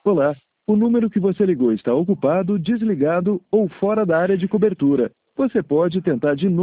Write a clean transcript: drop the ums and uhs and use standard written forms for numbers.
Olá, o número que você ligou está ocupado, desligado ou fora da área de cobertura. Você pode tentar de novo.